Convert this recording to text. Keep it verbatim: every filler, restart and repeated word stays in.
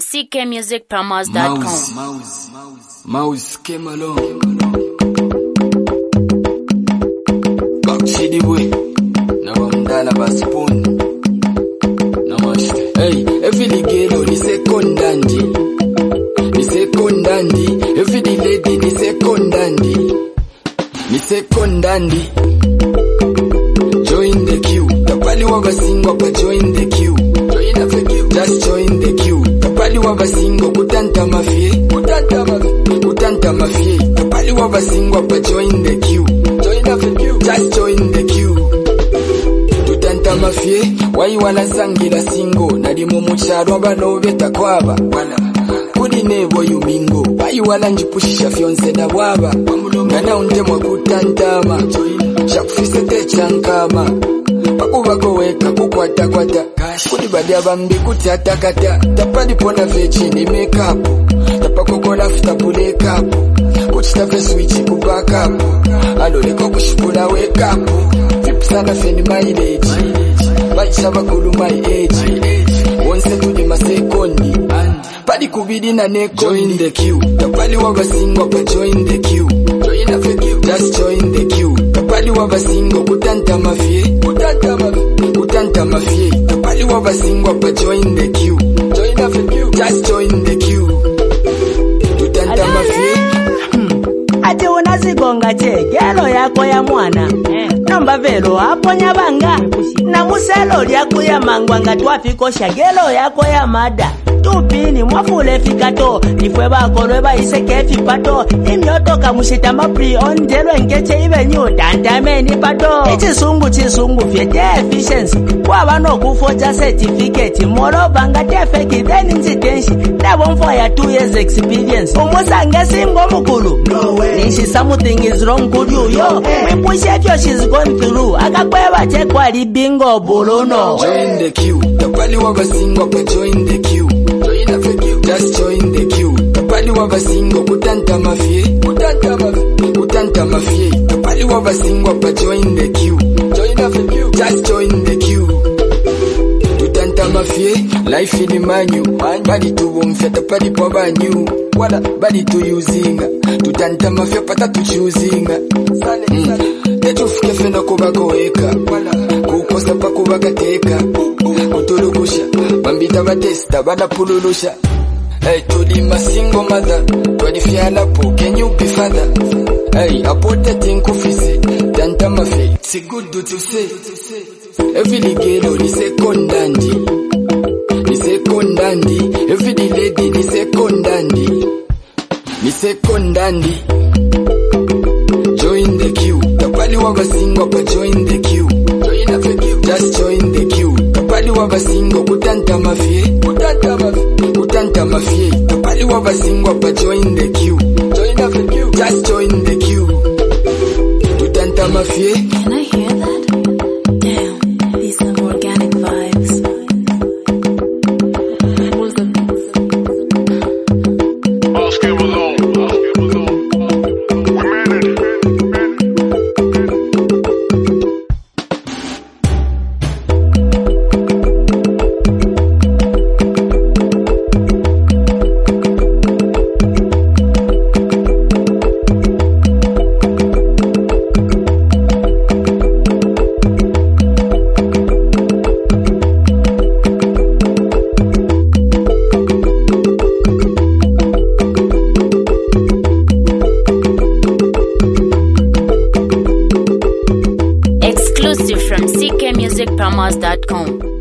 c k music promos dot com. Mouse, Mouse, Mouse, Mouse came along. Back to the way. Now I'm done about spoon. Namaste. Hey, every girl ni secondandi. Ni secondandi. Every lady ni secondandi. Ni secondandi. Join the queue. Tapali waba singo pa join the queue. Join the queue. Just join the queue. Tapali waba singo kutanta mafie. Kutanta mafie. Kutanta mafie. Tapali waba singo pa join the queue. Join the queue. Just join the queue. Tutanta mafie. Wai wala sangira singo. Nadi mumucharo abano beta kwaba. Wala. Kudi nebo yumingo. Wai wala njipushisha fionse na waba. Ngana untemwa kutantama. Shakufise te chankama. Pakuba koweka kukwata kwata. Kudi badia bambi kutata kata. Tapadi pona vechi ni make up. Tapako kola fita pule kapu. Kuchitave switchi kubakapu. Aloleko kushipula wake up. Vipu sana feni mileage. Maisha bakulu my age. Onse tudi masekondi. Padi kubidi na neko. Join the queue. Tapali waba singo pa join the queue. Join the queue. Just join the queue. Tapali waba singo kutanta mafie. Kutanta mafie. Kutanta mafie. Tapali waba singo pa join the queue. Join the queue. Just join the queue. Kutanta mafie. Ati unazigonga che gelo yako ya mwana Nomba velo hapo nyabanga Na muselo liako ya mangwanga Twafikosha gelo yako ya mada Tupini mwafule fikato Nifwe bako lweba iseke fipato Imyotoka mushitama pre-on Jelo engeche ibe nyu Tantame ni pato Ichisungu chisungu fiete efficiency Kwa wano kufoja certificate Moro banga tefeki then inzitenshi Labo mfo ya two years experience Umusange singo mukulu No way Nishi something is wrong with you yo hey. We push it yo she's gone through Akakweba chekwa li bingo buluno Join the queue Tapali waba singo pa join the queue Join the queue Just join the queue Tapali waba singo kutanta mafie Kutanta mafie Kutanta mafie Tapali waba singo pa join the queue Join the queue Just join the queue Kutanta mafie Life in the manu Badi tu wumfya tapali pa banyu Wala badi tu yuzinga Tutanta mafia pata tu chuzinga Sale sale Tetufike fena kubako weka Kukosa pa kubaka teka Kutulukusha Bambita batesta bada pululusha Hey tulima single mother Twadifyala po can you be father Hey apote tinkufisi Tanta mafia It's good to say Every girl ni secondandi Ni secondandi Every lady ni secondandi Ni secondandi Join the queue Tapali waba singo pa join the queue Join the queue Just join the queue Tapali waba singo kutanta mafie Kutanta mafie Kutanta mafie Tapali waba singo pa join the queue Join the queue Just join the queue Kutanta mafie. Can I hear that? Damn, these are organic vibes. Exclusive from c k music promos dot com.